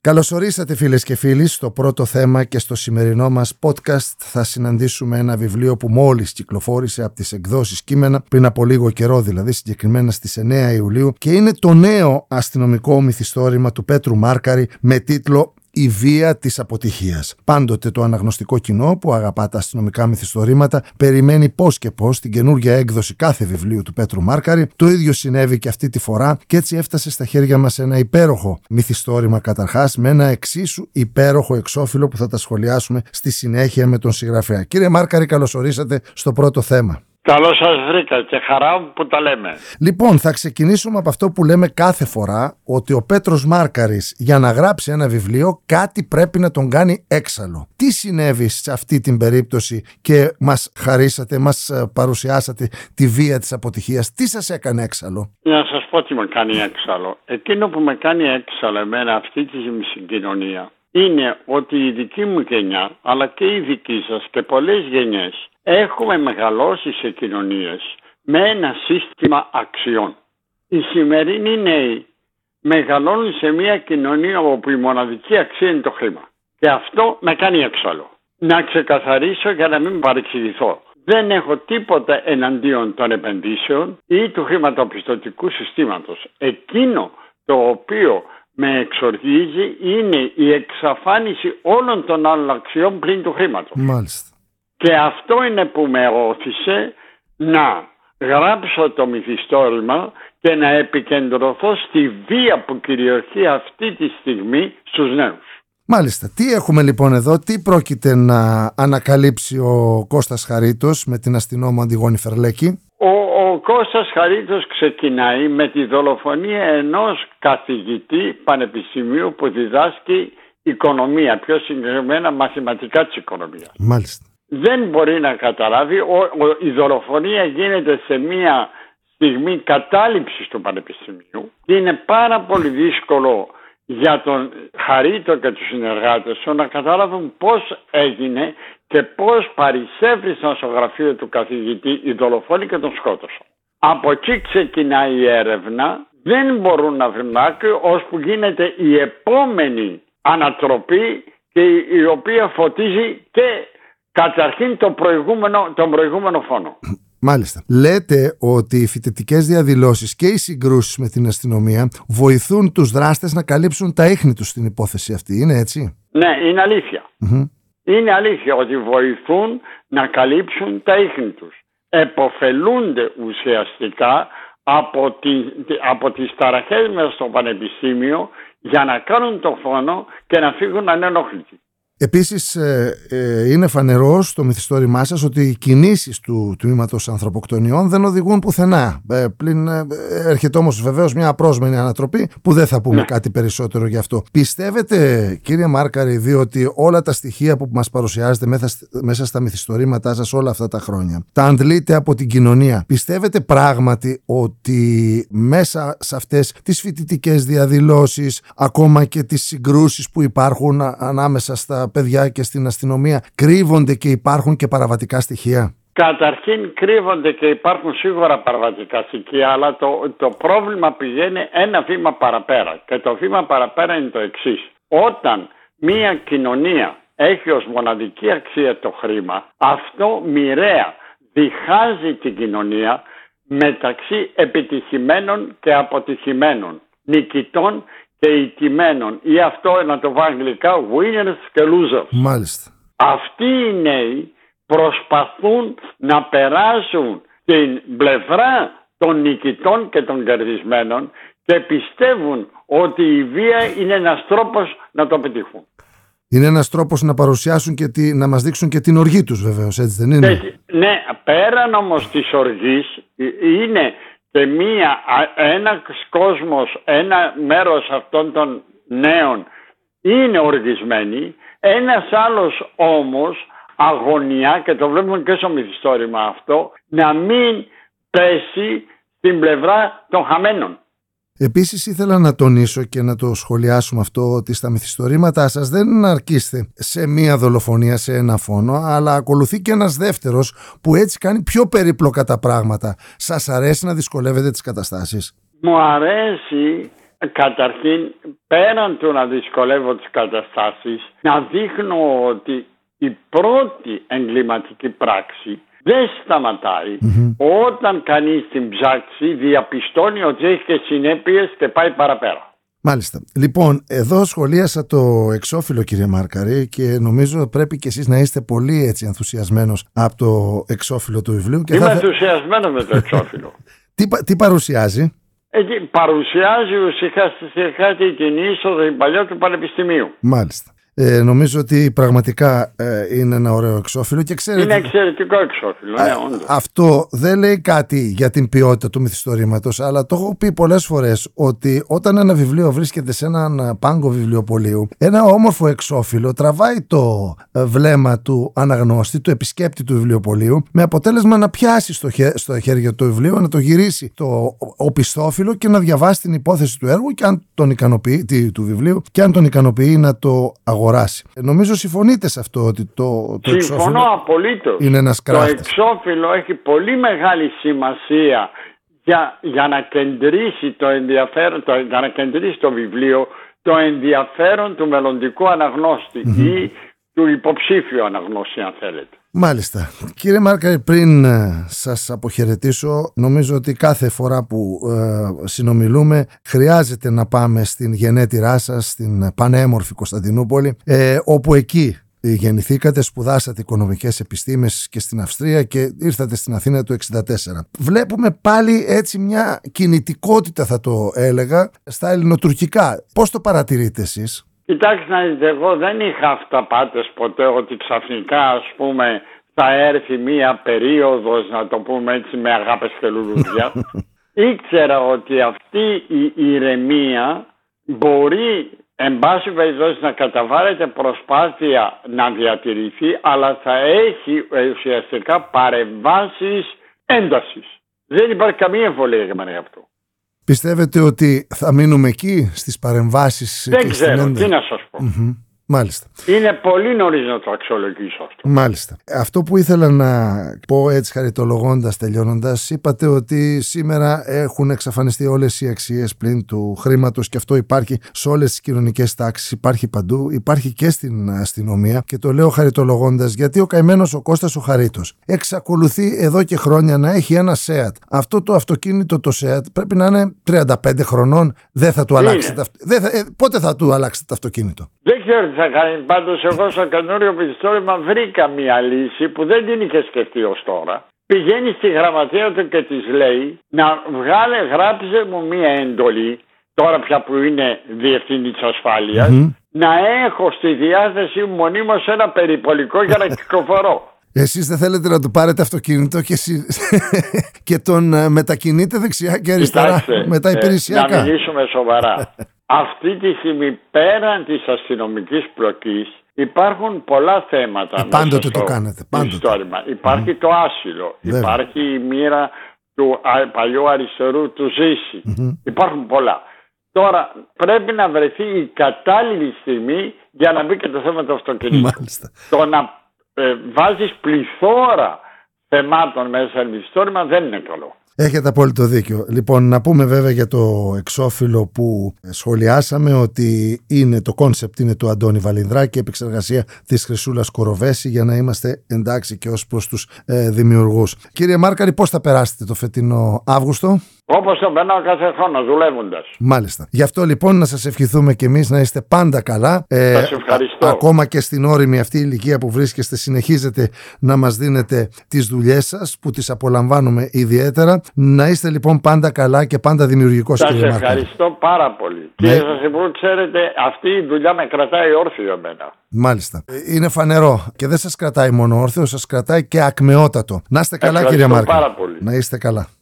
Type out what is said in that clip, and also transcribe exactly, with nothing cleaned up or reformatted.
Καλωσορίσατε φίλες και φίλοι στο πρώτο θέμα και στο σημερινό μας podcast θα συναντήσουμε ένα βιβλίο που μόλις κυκλοφόρησε από τις εκδόσεις Κείμενα πριν από λίγο καιρό, δηλαδή συγκεκριμένα στις εννέα Ιουλίου, και είναι το νέο αστυνομικό μυθιστόρημα του Πέτρου Μάρκαρη με τίτλο «Η βία της αποτυχίας». Πάντοτε το αναγνωστικό κοινό που αγαπά τα αστυνομικά μυθιστορήματα περιμένει πώς και πώς την καινούργια έκδοση κάθε βιβλίου του Πέτρου Μάρκαρη. Το ίδιο συνέβη και αυτή τη φορά και έτσι έφτασε στα χέρια μας ένα υπέροχο μυθιστόρημα, καταρχάς με ένα εξίσου υπέροχο εξώφυλλο που θα τα σχολιάσουμε στη συνέχεια με τον συγγραφέα. Κύριε Μάρκαρη, καλώς ορίσατε στο πρώτο θέμα. Καλώς σας βρήκα και χαρά μου που τα λέμε. Λοιπόν, θα ξεκινήσουμε από αυτό που λέμε κάθε φορά, ότι ο Πέτρος Μάρκαρης για να γράψει ένα βιβλίο κάτι πρέπει να τον κάνει έξαλλο. Τι συνέβη σε αυτή την περίπτωση και μας χαρίσατε, μας παρουσιάσατε τη βία της αποτυχίας? Τι σας έκανε έξαλλο? Να σας πω τι με κάνει έξαλλο. Εκείνο που με κάνει έξαλλο εμένα αυτή τη συγκοινωνία είναι ότι η δική μου γενιά, αλλά και η δική σας και πολλές γενιές, έχουμε μεγαλώσει σε κοινωνίες με ένα σύστημα αξιών. Οι σημερινοί νέοι μεγαλώνουν σε μια κοινωνία όπου η μοναδική αξία είναι το χρήμα. Και αυτό με κάνει έξαλλο. Να ξεκαθαρίσω για να μην παρεξηγηθώ. Δεν έχω τίποτα εναντίον των επενδύσεων ή του χρηματοπιστωτικού συστήματος. Εκείνο το οποίο με εξοργίζει είναι η εξαφάνιση όλων των άλλων αξιών πλην του χρήματος. Μάλιστα. Και αυτό είναι που με όθησε να γράψω το μυθιστόρημα και να επικεντρωθώ στη βία που κυριαρχεί αυτή τη στιγμή στους νέους. Μάλιστα. Τι έχουμε λοιπόν εδώ, τι πρόκειται να ανακαλύψει ο Κώστας Χαρίτος με την αστυνόμο Αντιγόνη Φερλέκη? Ο, ο Κώστας Χαρίτος ξεκινάει με τη δολοφονία ενός καθηγητή πανεπιστημίου που διδάσκει οικονομία, πιο συγκεκριμένα μαθηματικά της οικονομίας. Μάλιστα. Δεν μπορεί να καταλάβει, ο, ο, η δολοφονία γίνεται σε μια στιγμή κατάληψης του πανεπιστημίου και είναι πάρα πολύ δύσκολο για τον Χαρίτο και τους συνεργάτες του να καταλάβουν πώς έγινε και πώς παρισέφρισαν στο γραφείο του καθηγητή οι δολοφόνοι και τον σκότωσαν. Από εκεί ξεκινάει η έρευνα, δεν μπορούν να βρουν άκρη, ώσπου γίνεται η επόμενη ανατροπή και η οποία φωτίζει και καταρχήν το προηγούμενο, τον προηγούμενο φόνο. Μάλιστα. Λέτε ότι οι φοιτητικές διαδηλώσεις και οι συγκρούσεις με την αστυνομία βοηθούν τους δράστες να καλύψουν τα ίχνη τους στην υπόθεση αυτή. Είναι έτσι? Ναι, είναι αλήθεια. Mm-hmm. Είναι αλήθεια ότι βοηθούν να καλύψουν τα ίχνη τους. Εποφελούνται ουσιαστικά από, τη, από τις ταραχές μέσα στο πανεπιστήμιο για να κάνουν το φόνο και να φύγουν ανενόχλητοι. Επίσης ε, ε, είναι φανερό στο μυθιστόρημά σας ότι οι κινήσεις του τμήματος ανθρωποκτονιών δεν οδηγούν πουθενά. Ε, πλην, ε, έρχεται όμως βεβαίως μια απρόσμενη ανατροπή που δεν θα πούμε ναι. κάτι περισσότερο γι' αυτό. Πιστεύετε, κύριε Μάρκαρη, διότι όλα τα στοιχεία που μας παρουσιάζετε μέσα, μέσα στα μυθιστορήματά σας όλα αυτά τα χρόνια τα αντλείτε από την κοινωνία, πιστεύετε πράγματι ότι μέσα σε αυτές τις φοιτητικές διαδηλώσεις, ακόμα και τις συγκρούσεις που υπάρχουν ανάμεσα στα παιδιά και στην αστυνομία, κρύβονται και υπάρχουν και παραβατικά στοιχεία? Καταρχήν κρύβονται και υπάρχουν σίγουρα παραβατικά στοιχεία, αλλά το, το πρόβλημα πηγαίνει ένα βήμα παραπέρα. Και το βήμα παραπέρα είναι το εξής. Όταν μια κοινωνία έχει ως μοναδική αξία το χρήμα, αυτό μοιραία διχάζει την κοινωνία μεταξύ επιτυχημένων και αποτυχημένων, νικητών και ηττημένων, ή αυτό να το βάλω αγγλικά, winners και losers. Μάλιστα. Αυτοί οι νέοι προσπαθούν να περάσουν την πλευρά των νικητών και των κερδισμένων και πιστεύουν ότι η βία είναι ένας τρόπος να το πετύχουν. Είναι ένας τρόπος να παρουσιάσουν και τη, να μας δείξουν και την οργή τους, βεβαίως, έτσι δεν είναι? Και, ναι, πέραν όμως της οργής είναι και μία, ένας κόσμος, ένα μέρος αυτών των νέων είναι οργισμένοι, ένας άλλος όμως αγωνιά, και το βλέπουμε και στο μυθιστόρημα αυτό, να μην πέσει στην πλευρά των χαμένων. Επίσης ήθελα να τονίσω και να το σχολιάσουμε αυτό, ότι στα μυθιστορήματά σας δεν αρκείστε σε μία δολοφονία, σε ένα φόνο, αλλά ακολουθεί και ένας δεύτερος που έτσι κάνει πιο περίπλοκα τα πράγματα. Σας αρέσει να δυσκολεύετε τις καταστάσεις? Μου αρέσει Καταρχήν, πέραν του να δυσκολεύω τις καταστάσεις, να δείχνω ότι η πρώτη εγκληματική πράξη δεν σταματάει. Mm-hmm. Όταν κανείς την ψάξει, διαπιστώνει ότι έχει και συνέπειες και πάει παραπέρα. Μάλιστα. Λοιπόν, εδώ σχολίασα το εξώφυλλο, κύριε Μάρκαρη, και νομίζω πρέπει και εσείς να είστε πολύ έτσι ενθουσιασμένος από το εξώφυλλο του βιβλίου. Και Είμαι θα... ενθουσιασμένος με το εξώφυλλο. τι, τι παρουσιάζει? Εκεί παρουσιάζει ουσιαστικά την είσοδο παλιό του Πανεπιστημίου. Μάλιστα. Ε, νομίζω ότι πραγματικά ε, είναι ένα ωραίο εξώφυλλο και ξέρετε, είναι εξαιρετικό εξώφυλλο, ναι, όντως. Αυτό δεν λέει κάτι για την ποιότητα του μυθιστορήματος, αλλά το έχω πει πολλές φορές ότι όταν ένα βιβλίο βρίσκεται σε έναν πάγκο βιβλιοπωλείου, ένα όμορφο εξώφυλλο τραβάει το βλέμμα του αναγνώστη, του επισκέπτη του βιβλιοπωλείου, με αποτέλεσμα να πιάσει στο, χέ, στο χέρι του βιβλίου, να το γυρίσει το οπισθόφυλλο και να διαβάσει την υπόθεση του έργου και αν τον ικανοποιεί, του βιβλίου, και αν τον ικανοποιεί να το αγοράσει. Νομίζω συμφωνείτε σε αυτό ότι το, το Συμφωνώ απολύτως. Είναι ένας κράφτης. Το εξώφυλλο έχει πολύ μεγάλη σημασία για, για να κεντρήσει το ενδιαφέρον, το, για να κεντρήσει το βιβλίο το ενδιαφέρον του μελλοντικού αναγνώστη mm-hmm. ή του υποψήφιου αναγνώστη, αν θέλετε. Μάλιστα. Κύριε Μάρκαρη, πριν σας αποχαιρετήσω, νομίζω ότι κάθε φορά που ε, συνομιλούμε χρειάζεται να πάμε στην γενέτειρά σας, στην πανέμορφη Κωνσταντινούπολη, ε, όπου εκεί γεννηθήκατε, σπουδάσατε οικονομικές επιστήμες και στην Αυστρία και ήρθατε στην Αθήνα το εξήντα τέσσερα. Βλέπουμε πάλι έτσι μια κινητικότητα, θα το έλεγα, στα ελληνοτουρκικά. Πώς το παρατηρείτε εσείς? Κοιτάξτε να δείτε, εγώ δεν είχα αυταπάτες ποτέ ότι ξαφνικά, ας πούμε, θα έρθει μία περίοδος, να το πούμε έτσι, με αγάπες και λουλούδια. Ήξερα ότι αυτή η ηρεμία μπορεί, εν πάση περιπτώσει, να καταβάλλεται προσπάθεια να διατηρηθεί, αλλά θα έχει ουσιαστικά παρεμβάσεις έντασης. Δεν υπάρχει καμία εμβολία για μένα γι' αυτό. Πιστεύετε ότι θα μείνουμε εκεί στις παρεμβάσεις? Δεν ξέρω, τι να σας πω. Mm-hmm. Μάλιστα. Είναι πολύ νωρίς να το αξιολογήσω αυτό. Μάλιστα. Αυτό που ήθελα να πω έτσι χαριτολογώντας, τελειώνοντας, είπατε ότι σήμερα έχουν εξαφανιστεί όλες οι αξίες πλην του χρήματος και αυτό υπάρχει σε όλες τις κοινωνικές τάξεις, υπάρχει παντού, υπάρχει και στην αστυνομία και το λέω χαριτολογώντας γιατί ο καημένος ο Κώστας ο Χαρίτος εξακολουθεί εδώ και χρόνια να έχει ένα ΣΕΑΤ. Αυτό το αυτοκίνητο το ΣΕΑΤ πρέπει να είναι τριάντα πέντε χρονών, δεν θα του αλλάξετε. Δεν θα, ε, πότε θα του αλλάξετε το αυτοκίνητο? Δεν ξέρω τι θα κάνει. Πάντως εγώ στο καινούριο μυθιστόρημα βρήκα μια λύση που δεν την είχε σκεφτεί ως τώρα. Πηγαίνει στη γραμματεία του και της λέει να βγάλε, γράψε μου μια εντολή, τώρα πια που είναι διευθύνη της ασφάλειας, mm-hmm. να έχω στη διάθεσή μου μονίμως ένα περιπολικό για να κυκλοφορώ. Εσείς δεν θέλετε να του πάρετε αυτοκίνητο και, εσύ... και τον μετακινείτε δεξιά και αριστερά? Κοιτάξτε, με τα υπηρεσιακά. Να μιλήσουμε σοβαρά. Αυτή τη στιγμή πέραν της αστυνομικής πλοκής υπάρχουν πολλά θέματα. Ε, πάντοτε το κάνετε. Πάντοτε. Υπάρχει mm. το άσυλο. Βέβαια. Υπάρχει η μοίρα του παλιού αριστερού του Ζήση. Mm-hmm. Υπάρχουν πολλά. Τώρα πρέπει να βρεθεί η κατάλληλη στιγμή για να μπει και το θέμα του αυτοκινήτου. Μάλιστα. Το να ε, βάζεις πληθώρα θεμάτων μέσα σε μυθιστόρημα δεν είναι καλό. Έχετε απόλυτο δίκιο. Λοιπόν, να πούμε βέβαια για το εξώφυλλο που σχολιάσαμε ότι είναι το κόνσεπτ είναι του Αντώνη Βαλινδράκη, επεξεργασία της Χρυσούλας Κοροβέση, για να είμαστε εντάξει και ως προς τους ε, δημιουργούς. Κύριε Μάρκαρη, πώς θα περάσετε το φετινό Αύγουστο? Όπως το περνάω κάθε χρόνο, δουλεύοντας. Μάλιστα. Γι' αυτό λοιπόν να σας ευχηθούμε και εμείς να είστε πάντα καλά. Ε, σας ευχαριστώ. Α, ακόμα και στην όριμη αυτή ηλικία που βρίσκεστε, συνεχίζετε να μας δίνετε τις δουλειές σας που τις απολαμβάνουμε ιδιαίτερα. Να είστε λοιπόν πάντα καλά και πάντα δημιουργικός, κύριε Μάρκαρη. Σας ευχαριστώ πάρα πολύ. Ναι. Κύριε Σασιμπού, ξέρετε, αυτή η δουλειά με κρατάει όρθιο εμένα. Μάλιστα. Είναι φανερό και δεν σας κρατάει μόνο όρθιο, σας κρατάει και ακμεότατο. Να είστε καλά, κύριε Μάρκαρη. Πάρα πολύ. Να είστε καλά.